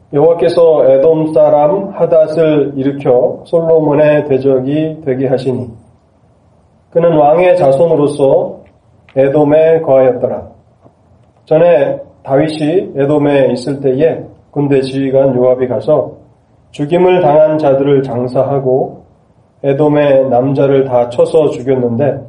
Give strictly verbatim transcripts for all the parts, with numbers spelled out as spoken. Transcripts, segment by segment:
여호와께서 에돔 사람 하닷을 일으켜 솔로몬의 대적이 되게 하시니 그는 왕의 자손으로서 에돔에 거하였더라. 전에 다윗이 에돔에 있을 때에 군대 지휘관 요압이 가서 죽임을 당한 자들을 장사하고 에돔의 남자를 다 쳐서 죽였는데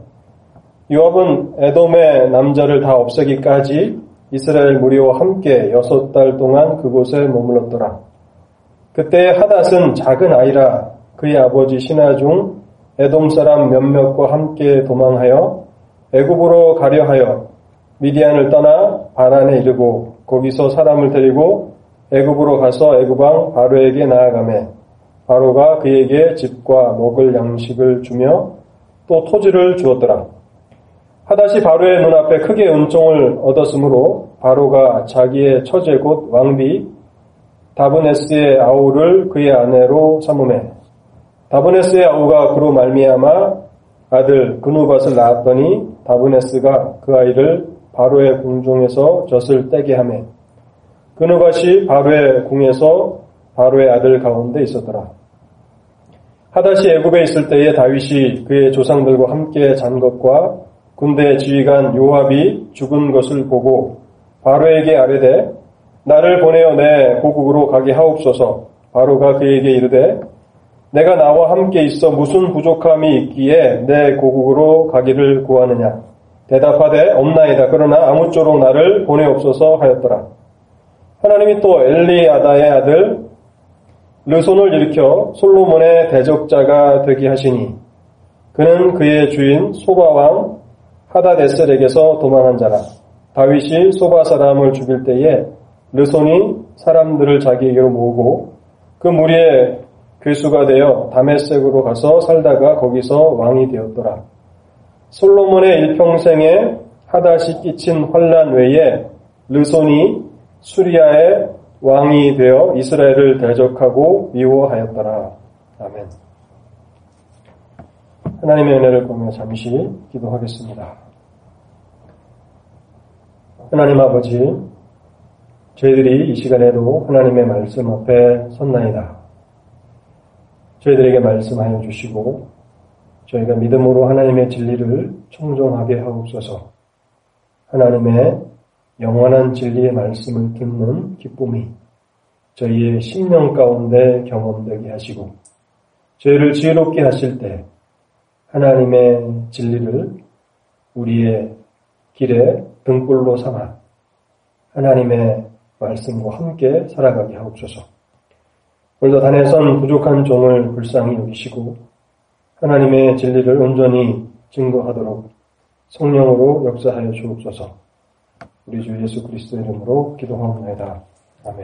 요압은 에돔의 남자를 다 없애기까지 이스라엘 무리와 함께 여섯 달 동안 그곳에 머물렀더라. 그때 하닷은 작은 아이라 그의 아버지 신하 중 에돔 사람 몇몇과 함께 도망하여 애굽으로 가려 하여 미디안을 떠나 바란에 이르고 거기서 사람을 데리고 애굽으로 가서 애굽 왕 바로에게 나아가매 바로가 그에게 집과 먹을 양식을 주며 또 토지를 주었더라. 하닷이 바로의 눈앞에 크게 은총을 얻었으므로 바로가 자기의 처제 곧 왕비 다브네스의 아우를 그의 아내로 삼으매 다브네스의 아우가 그로 말미암아 아들 그누밧을 낳았더니 다브네스가 그 아이를 바로의 궁중에서 젖을 떼게 하매 그누밧이 바로의 궁에서 바로의 아들 가운데 있었더라. 하닷이 애굽에 있을 때에 다윗이 그의 조상들과 함께 잔 것과 군대 지휘관 요압이 죽은 것을 보고 바로에게 아뢰되 나를 보내어 내 고국으로 가게 하옵소서. 바로가 그에게 이르되 내가 나와 함께 있어 무슨 부족함이 있기에 내 고국으로 가기를 구하느냐. 대답하되 없나이다. 그러나 아무쪼록 나를 보내옵소서 하였더라. 하나님이 또 엘리아다의 아들 르손을 일으켜 솔로몬의 대적자가 되게 하시니 그는 그의 주인 소바왕 하닷에셀에게서 도망한 자라. 다윗이 소바 사람을 죽일 때에 르손이 사람들을 자기에게로 모으고 그 무리의 괴수가 되어 다메섹으로 가서 살다가 거기서 왕이 되었더라. 솔로몬의 일평생에 하닷이 끼친 환난 외에 르손이 수리아의 왕이 되어 이스라엘을 대적하고 미워하였더라. 아멘. 하나님의 은혜를 보며 잠시 기도하겠습니다. 하나님 아버지, 저희들이 이 시간에도 하나님의 말씀 앞에 섰나이다. 저희들에게 말씀하여 주시고 저희가 믿음으로 하나님의 진리를 청종하게 하옵소서. 하나님의 영원한 진리의 말씀을 듣는 기쁨이 저희의 심령 가운데 경험되게 하시고 저희를 지혜롭게 하실 때 하나님의 진리를 우리의 길에 등불로 삼아 하나님의 말씀과 함께 살아가게 하옵소서. 오늘도 단에선 부족한 종을 불쌍히 여기시고 하나님의 진리를 온전히 증거하도록 성령으로 역사하여 주옵소서. 우리 주 예수 그리스도의 이름으로 기도하옵나이다. 아멘.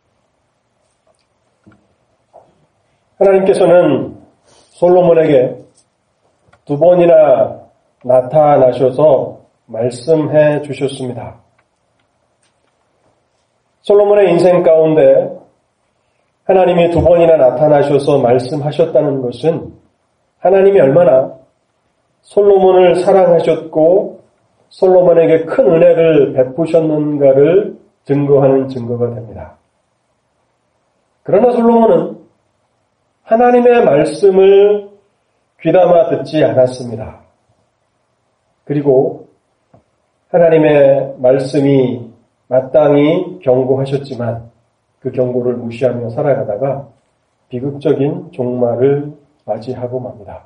하나님께서는 솔로몬에게 두 번이나 나타나셔서 말씀해 주셨습니다. 솔로몬의 인생 가운데 하나님이 두 번이나 나타나셔서 말씀하셨다는 것은 하나님이 얼마나 솔로몬을 사랑하셨고 솔로몬에게 큰 은혜를 베푸셨는가를 증거하는 증거가 됩니다. 그러나 솔로몬은 하나님의 말씀을 귀담아 듣지 않았습니다. 그리고 하나님의 말씀이 마땅히 경고하셨지만 그 경고를 무시하며 살아가다가 비극적인 종말을 맞이하고 맙니다.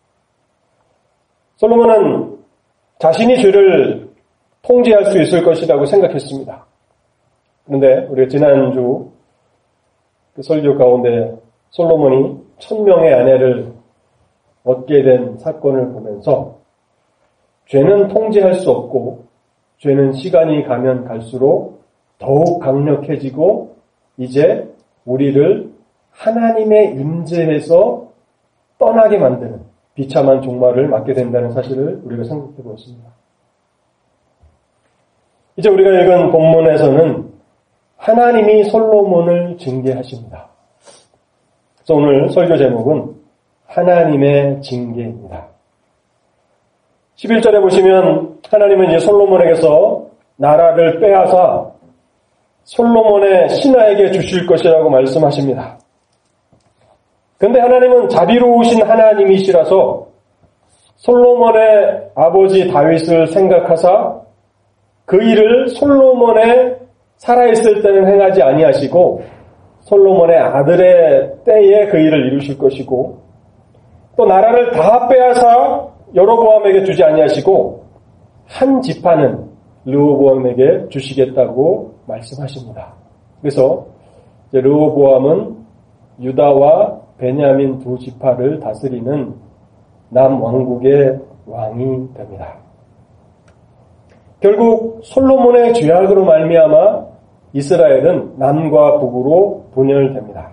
솔로몬은 자신이 죄를 통제할 수 있을 것이라고 생각했습니다. 그런데 우리가 지난주 그 설교 가운데 솔로몬이 천명의 아내를 얻게 된 사건을 보면서 죄는 통제할 수 없고 죄는 시간이 가면 갈수록 더욱 강력해지고 이제 우리를 하나님의 임재에서 떠나게 만드는 비참한 종말을 맞게 된다는 사실을 우리가 생각해 보았습니다. 이제 우리가 읽은 본문에서는 하나님이 솔로몬을 징계하십니다. 그래서 오늘 설교 제목은 하나님의 징계입니다. 십일 절에 보시면 하나님은 이제 솔로몬에게서 나라를 빼앗아 솔로몬의 신하에게 주실 것이라고 말씀하십니다. 그런데 하나님은 자비로우신 하나님이시라서 솔로몬의 아버지 다윗을 생각하사 그 일을 솔로몬의 살아있을 때는 행하지 아니하시고 솔로몬의 아들의 때에 그 일을 이루실 것이고 또 나라를 다 빼앗아 여로보암에게 주지 아니하시고 한 지파는 르호보암에게 주시겠다고 말씀하십니다. 그래서 이제 르호보암은 유다와 베냐민 두 지파를 다스리는 남왕국의 왕이 됩니다. 결국 솔로몬의 죄악으로 말미암아 이스라엘은 남과 북으로 분열됩니다.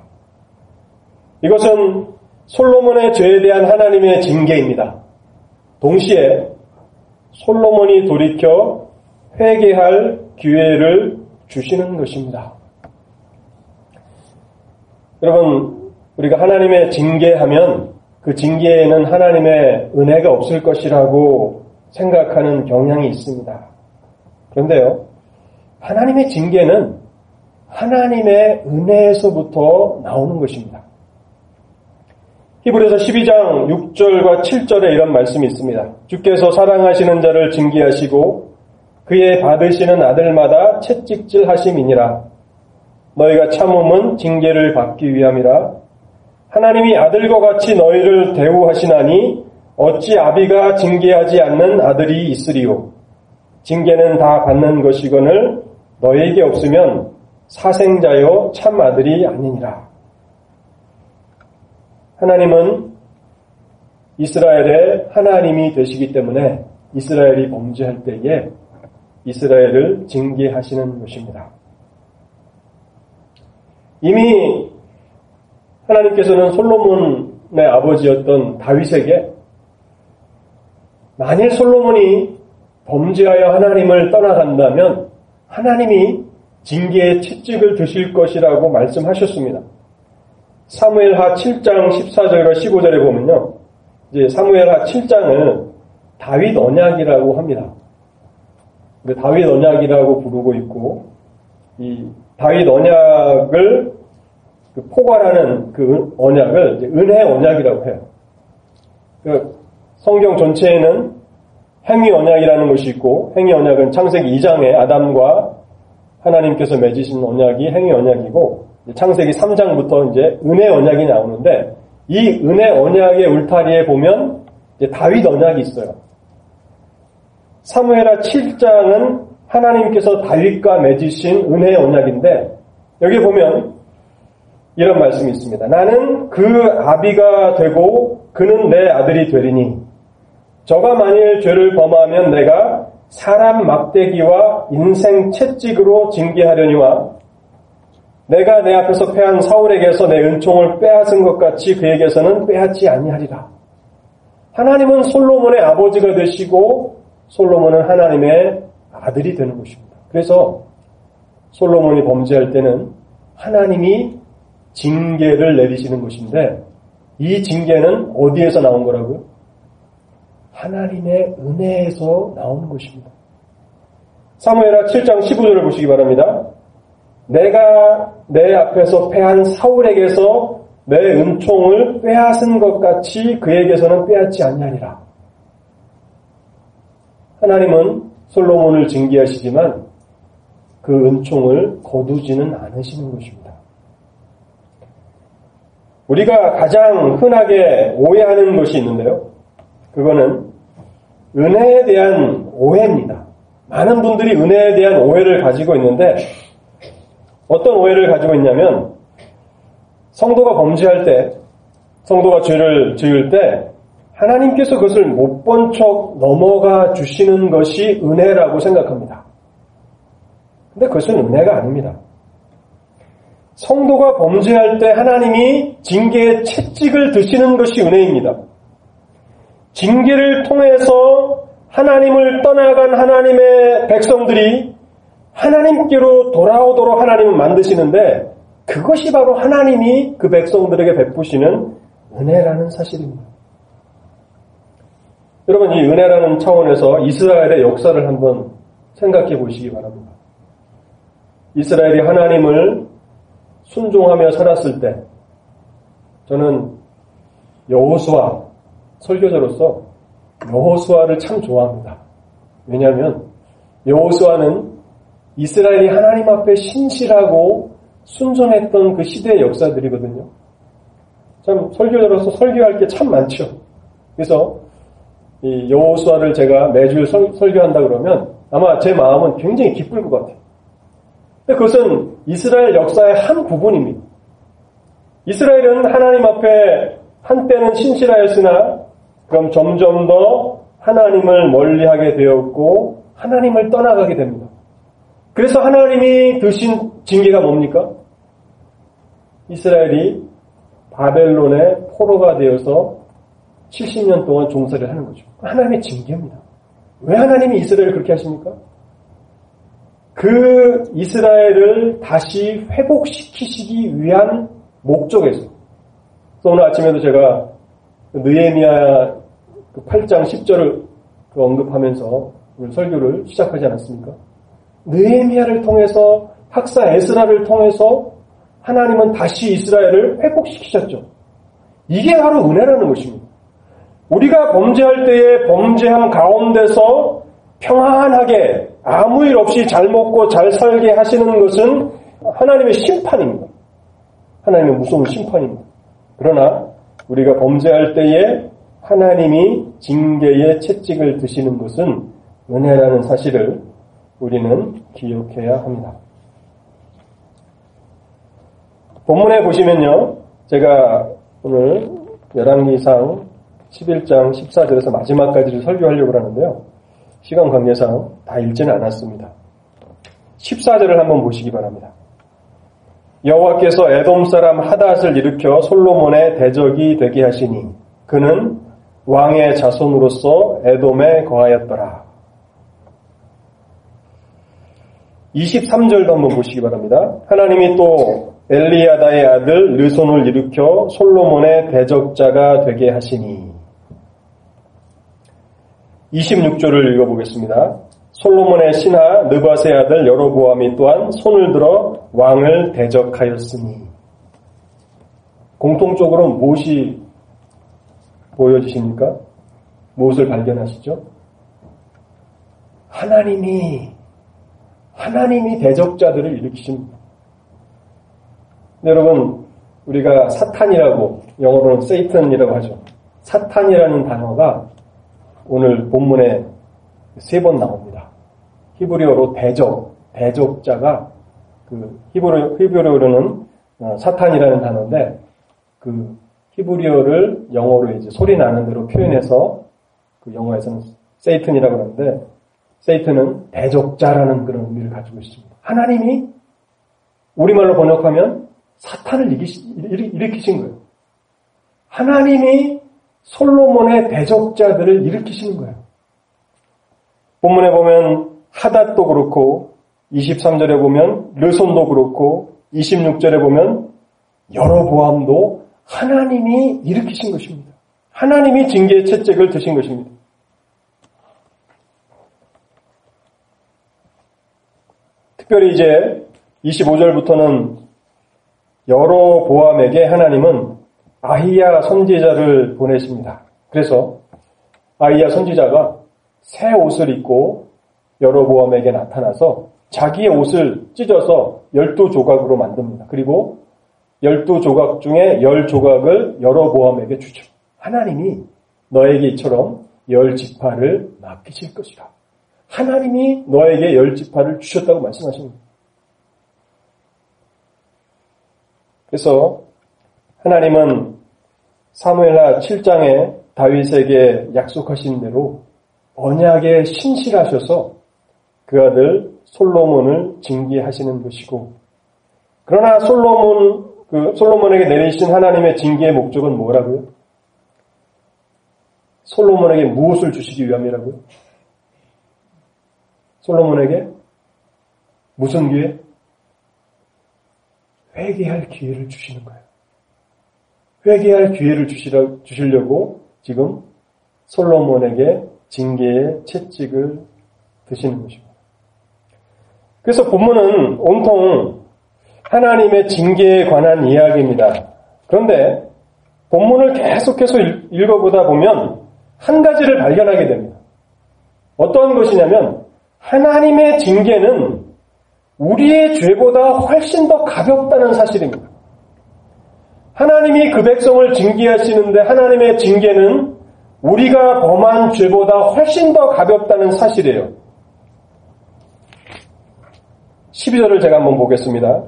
이것은 솔로몬의 죄에 대한 하나님의 징계입니다. 동시에 솔로몬이 돌이켜 회개할 기회를 주시는 것입니다. 여러분, 우리가 하나님의 징계하면 그 징계에는 하나님의 은혜가 없을 것이라고 생각하는 경향이 있습니다. 그런데요, 하나님의 징계는 하나님의 은혜에서부터 나오는 것입니다. 히브리서 십이 장 육 절과 칠 절에 이런 말씀이 있습니다. 주께서 사랑하시는 자를 징계하시고 그의 받으시는 아들마다 채찍질 하심이니라. 너희가 참음은 징계를 받기 위함이라. 하나님이 아들과 같이 너희를 대우하시나니 어찌 아비가 징계하지 않는 아들이 있으리요. 징계는 다 받는 것이거늘 너희에게 없으면 사생자여 참 아들이 아니니라. 하나님은 이스라엘의 하나님이 되시기 때문에 이스라엘이 범죄할 때에 이스라엘을 징계하시는 것입니다. 이미 하나님께서는 솔로몬의 아버지였던 다윗에게 만일 솔로몬이 범죄하여 하나님을 떠나간다면 하나님이 징계의 채찍을 드실 것이라고 말씀하셨습니다. 사무엘하 칠 장 십사 절과 십오 절에 보면요. 이제 사무엘하 칠 장을 다윗 언약이라고 합니다. 다윗 언약이라고 부르고 있고, 이 다윗 언약을 그 포괄하는 그 언약을 이제 은혜 언약이라고 해요. 그 성경 전체에는 행위 언약이라는 것이 있고, 행위 언약은 창세기 이 장에 아담과 하나님께서 맺으신 언약이 행위 언약이고, 창세기 삼 장부터 이제 은혜 언약이 나오는데, 이 은혜 언약의 울타리에 보면 이제 다윗 언약이 있어요. 사무엘하 칠 장은 하나님께서 다윗과 맺으신 은혜 언약인데, 여기 보면 이런 말씀이 있습니다. 나는 그 아비가 되고 그는 내 아들이 되리니 저가 만일 죄를 범하면 내가 사람 막대기와 인생 채찍으로 징계하려니와 내가 내 앞에서 패한 사울에게서 내 은총을 빼앗은 것 같이 그에게서는 빼앗지 아니하리라. 하나님은 솔로몬의 아버지가 되시고 솔로몬은 하나님의 아들이 되는 것입니다. 그래서 솔로몬이 범죄할 때는 하나님이 징계를 내리시는 것인데 이 징계는 어디에서 나온 거라고요? 하나님의 은혜에서 나오는 것입니다. 사무엘하 칠 장 십오 절을 보시기 바랍니다. 내가 내 앞에서 패한 사울에게서 내 은총을 빼앗은 것 같이 그에게서는 빼앗지 아니하리라. 하나님은 솔로몬을 징계하시지만 그 은총을 거두지는 않으시는 것입니다. 우리가 가장 흔하게 오해하는 것이 있는데요. 그거는 은혜에 대한 오해입니다. 많은 분들이 은혜에 대한 오해를 가지고 있는데 어떤 오해를 가지고 있냐면 성도가 범죄할 때, 성도가 죄를 지을 때 하나님께서 그것을 못 본 척 넘어가 주시는 것이 은혜라고 생각합니다. 근데 그것은 은혜가 아닙니다. 성도가 범죄할 때 하나님이 징계의 채찍을 드시는 것이 은혜입니다. 징계를 통해서 하나님을 떠나간 하나님의 백성들이 하나님께로 돌아오도록 하나님은 만드시는데 그것이 바로 하나님이 그 백성들에게 베푸시는 은혜라는 사실입니다. 여러분, 이 은혜라는 차원에서 이스라엘의 역사를 한번 생각해 보시기 바랍니다. 이스라엘이 하나님을 순종하며 살았을 때 저는 여호수아 설교자로서 여호수아를 참 좋아합니다. 왜냐하면 여호수아는 이스라엘이 하나님 앞에 신실하고 순종했던 그 시대의 역사들이거든요. 참 설교자로서 설교할 게 참 많죠. 그래서 이 여호수아를 제가 매주 설, 설교한다 그러면 아마 제 마음은 굉장히 기쁠 것 같아요. 근데 그것은 이스라엘 역사의 한 부분입니다. 이스라엘은 하나님 앞에 한때는 신실하였으나 그럼 점점 더 하나님을 멀리하게 되었고 하나님을 떠나가게 됩니다. 그래서 하나님이 드신 징계가 뭡니까? 이스라엘이 바벨론의 포로가 되어서 칠십 년 동안 종살이를 하는 거죠. 하나님의 징계입니다. 왜 하나님이 이스라엘을 그렇게 하십니까? 그 이스라엘을 다시 회복시키시기 위한 목적에서. 그래서 오늘 아침에도 제가 느헤미야 팔 장 십 절을 언급하면서 오늘 설교를 시작하지 않았습니까? 느헤미야를 통해서 학사 에스라를 통해서 하나님은 다시 이스라엘을 회복시키셨죠. 이게 바로 은혜라는 것입니다. 우리가 범죄할 때에 범죄함 가운데서 평안하게 아무 일 없이 잘 먹고 잘 살게 하시는 것은 하나님의 심판입니다. 하나님의 무서운 심판입니다. 그러나 우리가 범죄할 때에 하나님이 징계의 채찍을 드시는 것은 은혜라는 사실을 우리는 기억해야 합니다. 본문에 보시면요. 제가 오늘 열왕기상 십일 장 십사 절에서 마지막까지를 설교하려고 하는데요. 시간 관계상 다 읽지는 않았습니다. 십사 절을 한번 보시기 바랍니다. 여호와께서 에돔 사람 하닷을 일으켜 솔로몬의 대적이 되게 하시니 그는 왕의 자손으로서 에돔에 거하였더라. 이십삼 절도 한번 보시기 바랍니다. 하나님이 또 엘리야다의 아들 르손을 일으켜 솔로몬의 대적자가 되게 하시니 이십육 절을 읽어보겠습니다. 솔로몬의 신하 느밧의 아들 여로보암이 또한 손을 들어 왕을 대적하였으니 공통적으로 무엇이 보여지십니까? 무엇을 발견하시죠? 하나님이 하나님이 대적자들을 일으키십니다. 여러분 우리가 사탄이라고 영어로는 세이튼이라고 하죠. 사탄이라는 단어가 오늘 본문에 세 번 나옵니다. 히브리어로 대적, 대적자가 그 히브리, 히브리어로는 사탄이라는 단어인데 그 히브리어를 영어로 이제 소리 나는 대로 표현해서 그 영어에서는 세이튼이라고 하는데 세이튼은 대적자라는 그런 의미를 가지고 있습니다. 하나님이 우리말로 번역하면 사탄을 이기시, 일으키신 거예요. 하나님이 솔로몬의 대적자들을 일으키시는 거예요. 본문에 보면 하닷도 그렇고 이십삼 절에 보면 르손도 그렇고 이십육 절에 보면 여로보암도 하나님이 일으키신 것입니다. 하나님이 징계의 채찍을 드신 것입니다. 특별히 이제 이십오 절부터는 여로보암에게 하나님은 아히야 선지자를 보내십니다. 그래서 아히야 선지자가 새 옷을 입고 여로보암에게 나타나서 자기의 옷을 찢어서 열두 조각으로 만듭니다. 그리고 열두 조각 중에 열 조각을 여로보암에게 주죠. 하나님이 너에게 이처럼 열 지파를 맡기실 것이라. 하나님이 너에게 열 지파를 주셨다고 말씀하십니다. 그래서 하나님은 사무엘하 칠 장에 다윗에게 약속하신 대로 언약에 신실하셔서 그 아들 솔로몬을 징계하시는 것이고, 그러나 솔로몬 그 솔로몬에게 내리신 하나님의 징계의 목적은 뭐라고요? 솔로몬에게 무엇을 주시기 위함이라고요? 솔로몬에게 무슨 기회? 회개할 기회를 주시는 거예요. 회개할 기회를 주시라, 주시려고 지금 솔로몬에게 징계의 채찍을 드시는 것입니다. 그래서 본문은 온통 하나님의 징계에 관한 이야기입니다. 그런데 본문을 계속해서 읽어보다 보면 한 가지를 발견하게 됩니다. 어떠한 것이냐면 하나님의 징계는 우리의 죄보다 훨씬 더 가볍다는 사실입니다. 하나님이 그 백성을 징계하시는데 하나님의 징계는 우리가 범한 죄보다 훨씬 더 가볍다는 사실이에요. 십이 절을 제가 한번 보겠습니다.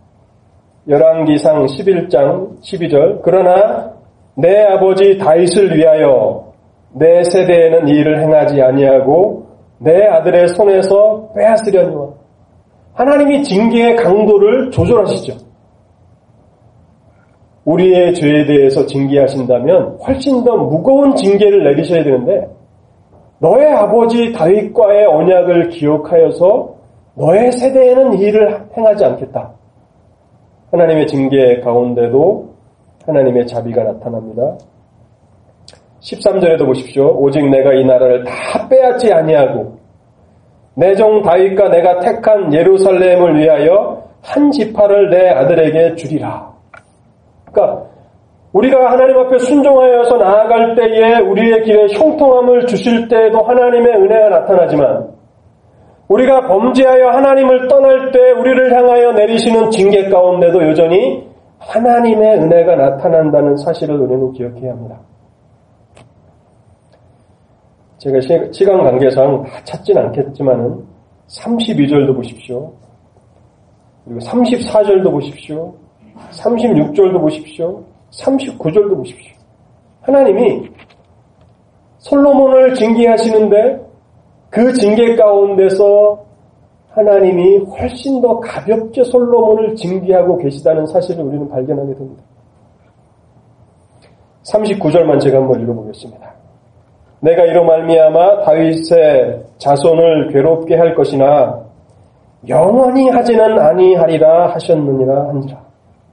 열왕기상 십일 장 십이 절. 그러나 내 아버지 다윗을 위하여 내 세대에는 이 일을 행하지 아니하고 내 아들의 손에서 빼앗으려니와. 하나님이 징계의 강도를 조절하시죠. 우리의 죄에 대해서 징계하신다면 훨씬 더 무거운 징계를 내리셔야 되는데 너의 아버지 다윗과의 언약을 기억하여서 너의 세대에는 이 일을 행하지 않겠다. 하나님의 징계 가운데도 하나님의 자비가 나타납니다. 십삼 절에도 보십시오. 오직 내가 이 나라를 다 빼앗지 아니하고 내 종 다윗과 내가 택한 예루살렘을 위하여 한 지파를 내 아들에게 주리라. 그러니까 우리가 하나님 앞에 순종하여서 나아갈 때에 우리의 길에 형통함을 주실 때에도 하나님의 은혜가 나타나지만 우리가 범죄하여 하나님을 떠날 때 우리를 향하여 내리시는 징계 가운데도 여전히 하나님의 은혜가 나타난다는 사실을 우리는 기억해야 합니다. 제가 시간 관계상 찾진 않겠지만은 삼십이 절도 보십시오. 그리고 삼십사 절도 보십시오. 삼십육 절도 보십시오. 삼십구 절도 보십시오. 하나님이 솔로몬을 징계하시는데 그 징계 가운데서 하나님이 훨씬 더 가볍게 솔로몬을 징계하고 계시다는 사실을 우리는 발견하게 됩니다. 삼십구 절만 제가 한번 읽어보겠습니다. 내가 이로 말미암아 다윗의 자손을 괴롭게 할 것이나 영원히 하지는 아니하리라 하셨느니라 하니라.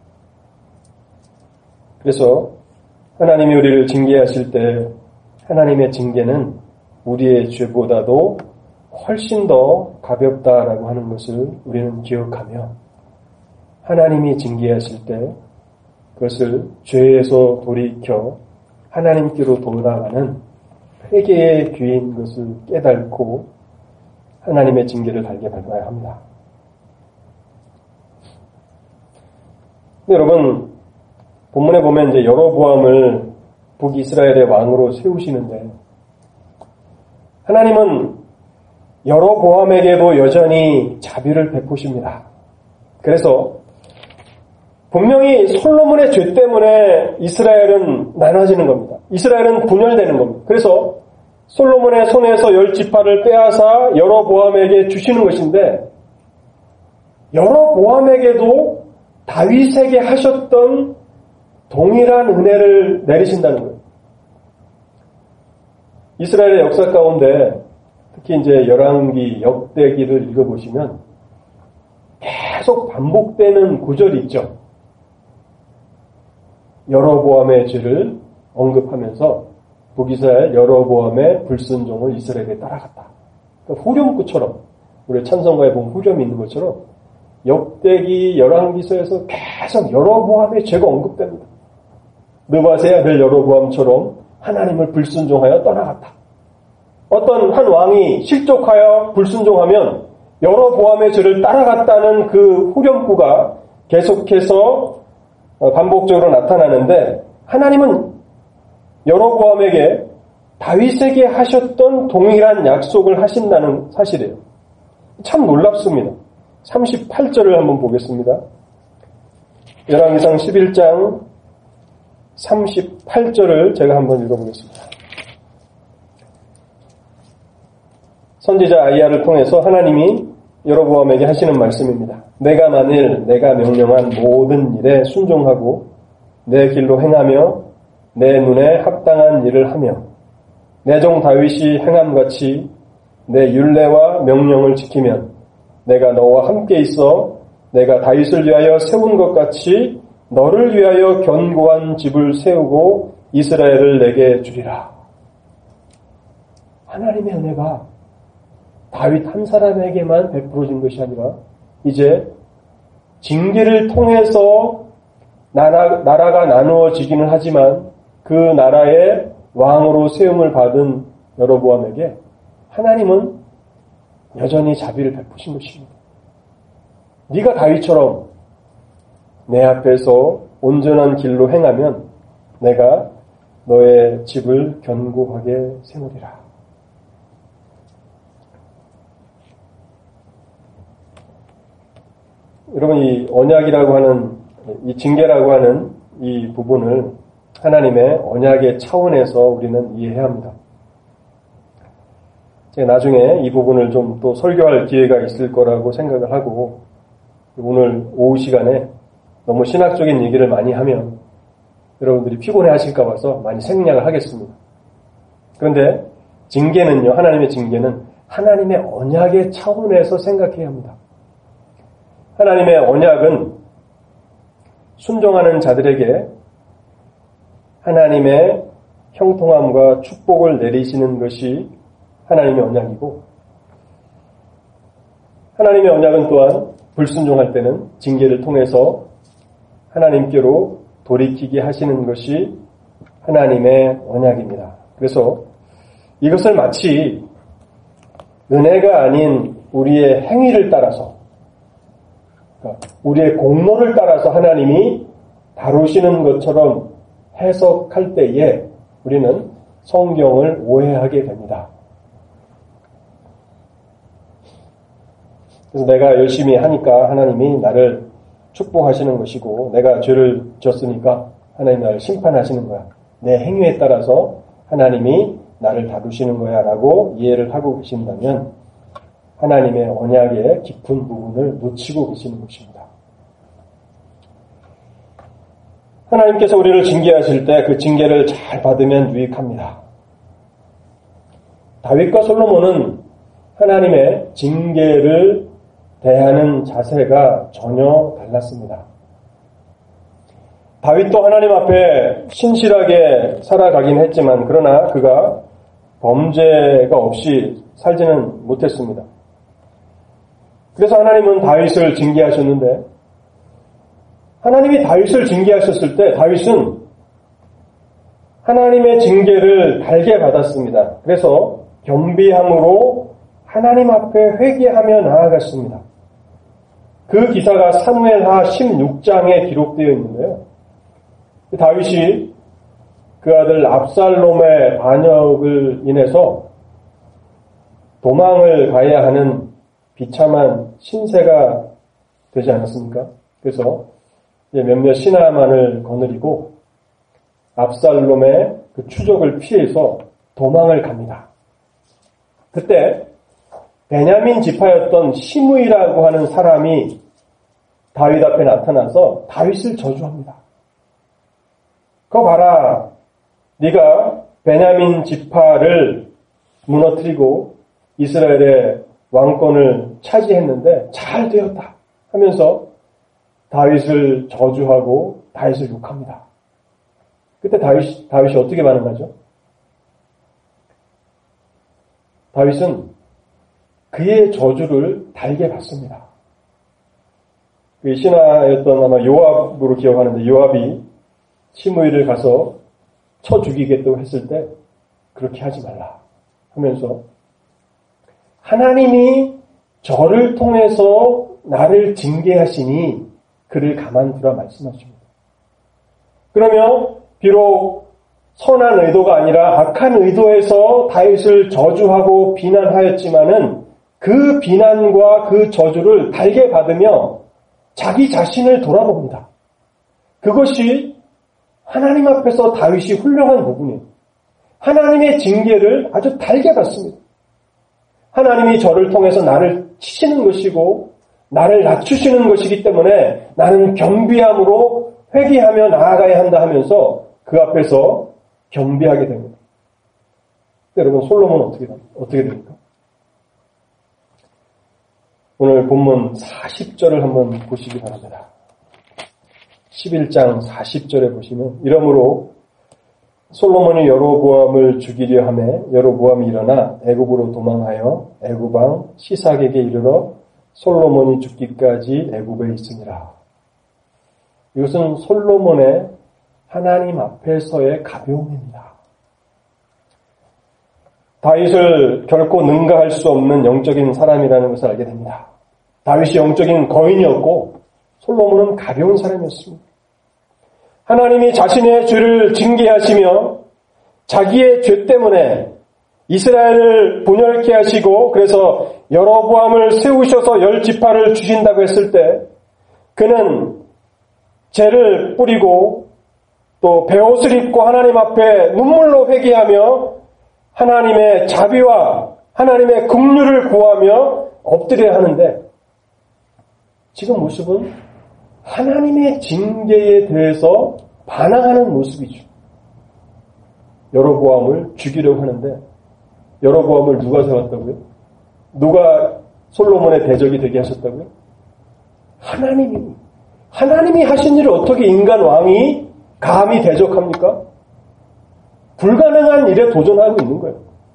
그래서 하나님이 우리를 징계하실 때 하나님의 징계는 우리의 죄보다도 훨씬 더 가볍다라고 하는 것을 우리는 기억하며 하나님이 징계하실 때 그것을 죄에서 돌이켜 하나님께로 돌아가는 회개의 귀인 것을 깨닫고 하나님의 징계를 달게 밟아야 합니다. 여러분, 본문에 보면 이제 여로보암을 북이스라엘의 왕으로 세우시는데 하나님은 여로보암에게도 여전히 자비를 베푸십니다. 그래서 분명히 솔로몬의 죄 때문에 이스라엘은 나눠지는 겁니다. 이스라엘은 분열되는 겁니다. 그래서 솔로몬의 손에서 열 지파를 빼앗아 여로보암에게 주시는 것인데 여로보암에게도 다윗에게 하셨던 동일한 은혜를 내리신다는 거예요. 이스라엘의 역사 가운데 특히 이제 열왕기 역대기를 읽어보시면 계속 반복되는 구절이 있죠. 여로보암의 죄를 언급하면서 북이스라엘 여로보암의 불순종을 이스라엘에 따라갔다. 그러니까 후렴구처럼 우리 찬송가에 보면 후렴이 있는 것처럼 역대기 열왕기서에서 계속 여로보암의 죄가 언급됩니다. 느밧의 아들 여로보암처럼 하나님을 불순종하여 떠나갔다. 어떤 한 왕이 실족하여 불순종하면 여로보암의 죄를 따라갔다는 그 후렴구가 계속해서 반복적으로 나타나는데 하나님은 여로보암에게 다윗에게 하셨던 동일한 약속을 하신다는 사실이에요. 참 놀랍습니다. 삼십팔 절을 한번 보겠습니다. 열왕기상 십일 장 삼십팔 절을 제가 한번 읽어보겠습니다. 선지자 아이야를 통해서 하나님이 여로보암에게 하시는 말씀입니다. 내가 만일 내가 명령한 모든 일에 순종하고 내 길로 행하며 내 눈에 합당한 일을 하며 내 종 다윗이 행함같이 내 율례와 명령을 지키면 내가 너와 함께 있어 내가 다윗을 위하여 세운 것 같이 너를 위하여 견고한 집을 세우고 이스라엘을 내게 주리라. 하나님의 은혜가 다윗 한 사람에게만 베풀어진 것이 아니라 이제 징계를 통해서 나라, 나라가 나누어지기는 하지만 그 나라의 왕으로 세움을 받은 여로보암에게 하나님은 여전히 자비를 베푸신 것입니다. 네가 다윗처럼 내 앞에서 온전한 길로 행하면 내가 너의 집을 견고하게 세우리라. 여러분, 이 언약이라고 하는, 이 징계라고 하는 이 부분을 하나님의 언약의 차원에서 우리는 이해해야 합니다. 제가 나중에 이 부분을 좀 또 설교할 기회가 있을 거라고 생각을 하고, 오늘 오후 시간에 너무 신학적인 얘기를 많이 하면 여러분들이 피곤해 하실까 봐서 많이 생략을 하겠습니다. 그런데 징계는요, 하나님의 징계는 하나님의 언약의 차원에서 생각해야 합니다. 하나님의 언약은 순종하는 자들에게 하나님의 형통함과 축복을 내리시는 것이 하나님의 언약이고, 하나님의 언약은 또한 불순종할 때는 징계를 통해서 하나님께로 돌이키게 하시는 것이 하나님의 언약입니다. 그래서 이것을 마치 은혜가 아닌 우리의 행위를 따라서, 우리의 공로를 따라서 하나님이 다루시는 것처럼 해석할 때에 우리는 성경을 오해하게 됩니다. 그래서 내가 열심히 하니까 하나님이 나를 축복하시는 것이고, 내가 죄를 졌으니까 하나님이 나를 심판하시는 거야. 내 행위에 따라서 하나님이 나를 다루시는 거야 라고 이해를 하고 계신다면 하나님의 언약의 깊은 부분을 놓치고 계시는 것입니다. 하나님께서 우리를 징계하실 때 그 징계를 잘 받으면 유익합니다. 다윗과 솔로몬은 하나님의 징계를 대하는 자세가 전혀 달랐습니다. 다윗도 하나님 앞에 신실하게 살아가긴 했지만 그러나 그가 범죄가 없이 살지는 못했습니다. 그래서 하나님은 다윗을 징계하셨는데, 하나님이 다윗을 징계하셨을 때 다윗은 하나님의 징계를 달게 받았습니다. 그래서 겸비함으로 하나님 앞에 회개하며 나아갔습니다. 그 기사가 사무엘하 십육 장에 기록되어 있는데요. 다윗이 그 아들 압살롬의 반역을 인해서 도망을 가야 하는 비참한 신세가 되지 않았습니까? 그래서 몇몇 신하만을 거느리고 압살롬의 그 추적을 피해서 도망을 갑니다. 그때 베냐민 지파였던 시므이라고 하는 사람이 다윗 앞에 나타나서 다윗을 저주합니다. 그거 봐라, 네가 베냐민 지파를 무너뜨리고 이스라엘의 왕권을 차지했는데 잘 되었다 하면서 다윗을 저주하고 다윗을 욕합니다. 그때 다윗, 다윗이 어떻게 반응하죠? 다윗은 그의 저주를 달게 받습니다. 그 신하였던 아마 요압으로 기억하는데, 요압이 시므이를 가서 쳐 죽이겠다고 했을 때 그렇게 하지 말라 하면서 하나님이 저를 통해서 나를 징계하시니 그를 가만두라 말씀하십니다. 그러면 비록 선한 의도가 아니라 악한 의도에서 다윗을 저주하고 비난하였지만은 그 비난과 그 저주를 달게 받으며 자기 자신을 돌아봅니다. 그것이 하나님 앞에서 다윗이 훌륭한 부분이에요. 하나님의 징계를 아주 달게 받습니다. 하나님이 저를 통해서 나를 치시는 것이고 나를 낮추시는 것이기 때문에 나는 겸비함으로 회개하며 나아가야 한다 하면서 그 앞에서 겸비하게 됩니다. 여러분, 솔로몬은 어떻게, 어떻게 됩니까? 오늘 본문 사십 절을 한번 보시기 바랍니다. 십일 장 사십 절에 보시면, 이러므로 솔로몬이 여로보암을 죽이려 하매 여로보암이 일어나 애굽으로 도망하여 애굽 왕 시삭에게 이르러 솔로몬이 죽기까지 애굽에 있으니라. 이것은 솔로몬의 하나님 앞에서의 가벼움입니다. 다윗을 결코 능가할 수 없는 영적인 사람이라는 것을 알게 됩니다. 다윗이 영적인 거인이었고 솔로몬은 가벼운 사람이었습니다. 하나님이 자신의 죄를 징계하시며 자기의 죄 때문에 이스라엘을 분열케 하시고 그래서 여로보암을 세우셔서 열 지파를 주신다고 했을 때 그는 죄를 뿌리고 또 베옷을 입고 하나님 앞에 눈물로 회개하며 하나님의 자비와 하나님의 긍휼을 구하며 엎드려야 하는데 지금 모습은 하나님의 징계에 대해서 반항하는 모습이죠. 여로보암을 죽이려고 하는데 여로보암을 누가 세웠다고요? 누가 솔로몬의 대적이 되게 하셨다고요? 하나님이. 하나님이 하신 일을 어떻게 인간 왕이 감히 대적합니까? 불가능한 일에 도전하고 있는 거예요.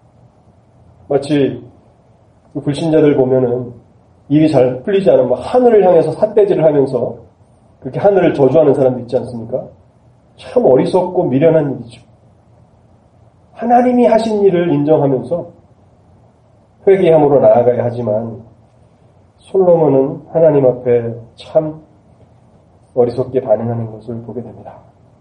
마치 그 불신자들 보면은 일이 잘 풀리지 않으면 하늘을 향해서 삿대질을 하면서 그렇게 하늘을 저주하는 사람도 있지 않습니까? 참 어리석고 미련한 일이죠. 하나님이 하신 일을 인정하면서 회개함으로 나아가야 하지만 솔로몬은 하나님 앞에 참 어리석게 반응하는 것을 보게 됩니다.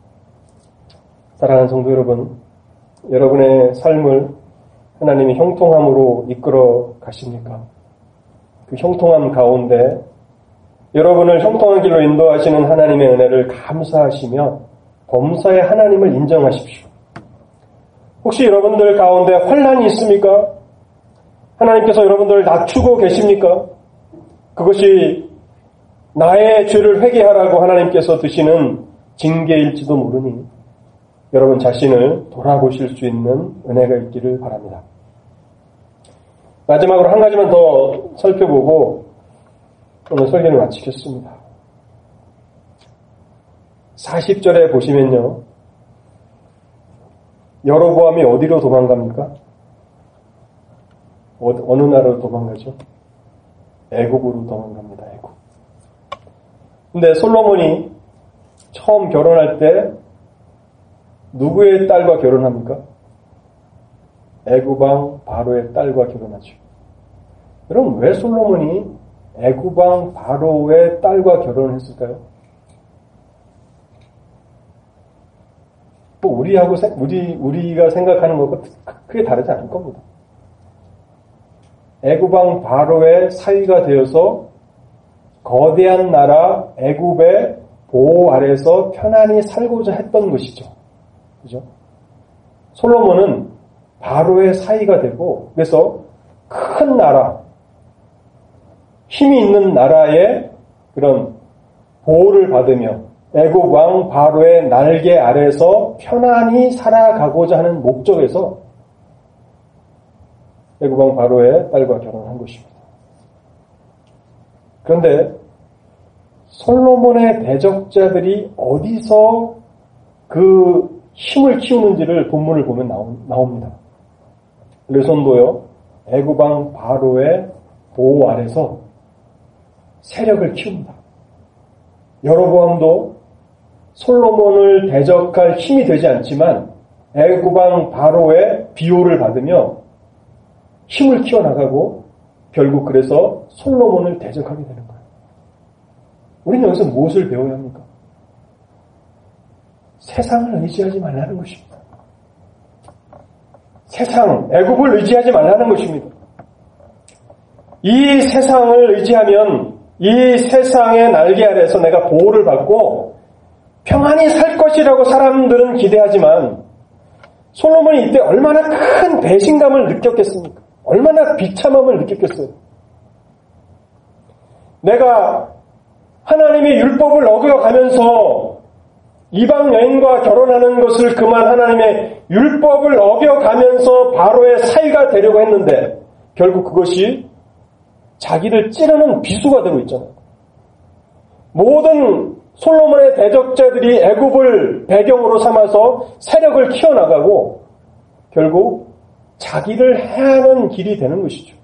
사랑하는 성도 여러분, 여러분의 삶을 하나님이 형통함으로 이끌어 가십니까? 그 형통함 가운데 여러분을 형통한 길로 인도하시는 하나님의 은혜를 감사하시며 범사의 하나님을 인정하십시오. 혹시 여러분들 가운데 환난이 있습니까? 하나님께서 여러분들을 낮추고 계십니까? 그것이 나의 죄를 회개하라고 하나님께서 드시는 징계일지도 모르니 여러분 자신을 돌아보실 수 있는 은혜가 있기를 바랍니다. 마지막으로 한 가지만 더 살펴보고 오늘 설교를 마치겠습니다. 사십 절에 보시면요. 여로보암이 어디로 도망갑니까? 어, 어느 나라로 도망가죠? 애굽으로 도망갑니다. 애굽. 근데 솔로몬이 처음 결혼할 때 누구의 딸과 결혼합니까? 애굽 왕 바로의 딸과 결혼하죠. 여러분 왜 솔로몬이 애굽 왕 바로의 딸과 결혼을 했을까요? 뭐 우리하고 우리 우리가 생각하는 것과 크게 다르지 않을 겁니다. 애굽 왕 바로의 사위가 되어서 거대한 나라 애굽의 보호 아래서 편안히 살고자 했던 것이죠. 그죠? 솔로몬은 바로의 사위가 되고 그래서 큰 나라, 힘이 있는 나라의 그런 보호를 받으며 애굽 왕 바로의 날개 아래서 편안히 살아가고자 하는 목적에서 애굽 왕 바로의 딸과 결혼한 것입니다. 그런데 솔로몬의 대적자들이 어디서 그 힘을 키우는지를 본문을 보면 나옵니다. 르손도요, 애굽 왕 바로의 보호 아래서 세력을 키웁니다. 여로보암도 솔로몬을 대적할 힘이 되지 않지만 애굽 왕 바로의 비호를 받으며 힘을 키워나가고 결국 그래서 솔로몬을 대적하게 되는 거예요. 우리는 여기서 무엇을 배워야 합니까? 세상을 의지하지 말라는 것입니다. 세상, 애굽을 의지하지 말라는 것입니다. 이 세상을 의지하면 이 세상의 날개 아래서 내가 보호를 받고 평안히 살 것이라고 사람들은 기대하지만 솔로몬이 이때 얼마나 큰 배신감을 느꼈겠습니까? 얼마나 비참함을 느꼈겠어요? 내가 하나님의 율법을 어겨가면서 이방 여인과 결혼하는 것을 그만 하나님의 율법을 어겨가면서 바로의 사위가 되려고 했는데 결국 그것이 자기를 찌르는 비수가 되고 있잖아요. 모든 솔로몬의 대적자들이 애굽을 배경으로 삼아서 세력을 키워나가고 결국 자기를 해하는 길이 되는 것이죠.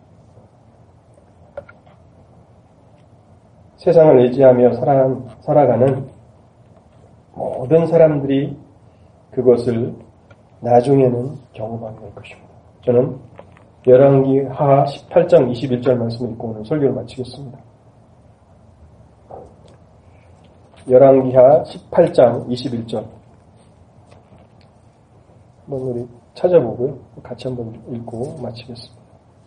세상을 의지하며 살아, 살아가는 모든 사람들이 그것을 나중에는 경험하게 될 것입니다. 저는 열왕기하 십팔 장 이십일 절 말씀을 읽고 오늘 설교를 마치겠습니다. 열왕기하 십팔 장 이십일 절 한번 우리 찾아보고요. 같이 한번 읽고 마치겠습니다.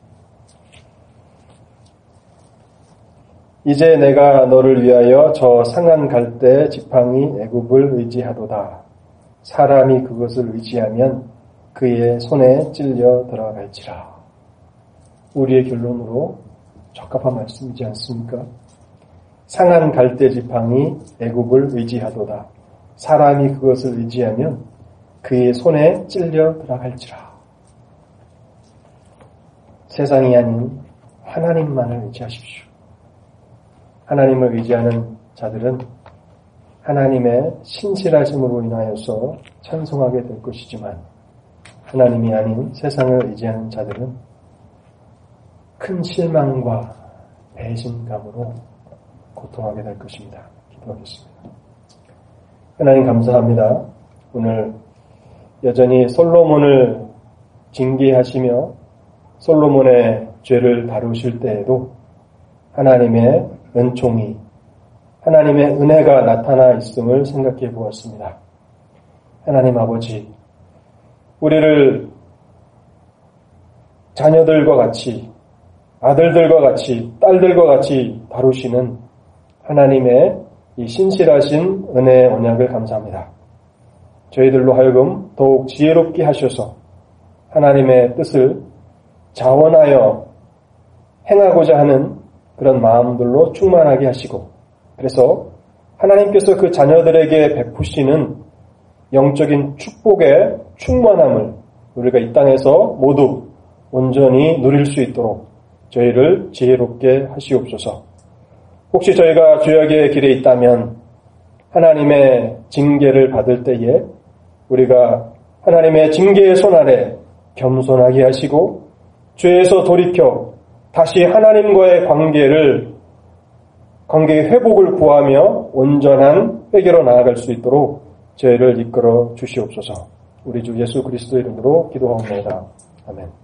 이제 내가 너를 위하여 저 상한 갈대 지팡이 애굽을 의지하도다. 사람이 그것을 의지하면 그의 손에 찔려 들어갈지라. 우리의 결론으로 적합한 말씀이지 않습니까? 상한 갈대 지팡이 애굽을 의지하도다. 사람이 그것을 의지하면 그의 손에 찔려 들어갈지라. 세상이 아닌 하나님만을 의지하십시오. 하나님을 의지하는 자들은 하나님의 신실하심으로 인하여서 찬송하게 될 것이지만 하나님이 아닌 세상을 의지하는 자들은 큰 실망과 배신감으로 고통하게 될 것입니다. 기도하겠습니다. 하나님 감사합니다. 오늘 여전히 솔로몬을 징계하시며 솔로몬의 죄를 다루실 때에도 하나님의 은총이, 하나님의 은혜가 나타나 있음을 생각해 보았습니다. 하나님 아버지, 우리를 자녀들과 같이, 아들들과 같이, 딸들과 같이 다루시는 하나님의 이 신실하신 은혜의 언약을 감사합니다. 저희들로 하여금 더욱 지혜롭게 하셔서 하나님의 뜻을 자원하여 행하고자 하는 그런 마음들로 충만하게 하시고, 그래서 하나님께서 그 자녀들에게 베푸시는 영적인 축복의 충만함을 우리가 이 땅에서 모두 온전히 누릴 수 있도록 저희를 지혜롭게 하시옵소서. 혹시 저희가 죄악의 길에 있다면 하나님의 징계를 받을 때에 우리가 하나님의 징계의 손 아래 겸손하게 하시고 죄에서 돌이켜 다시 하나님과의 관계를 관계의 회복을 구하며 온전한 회개로 나아갈 수 있도록 저희를 이끌어 주시옵소서. 우리 주 예수 그리스도 이름으로 기도하옵나이다. 아멘.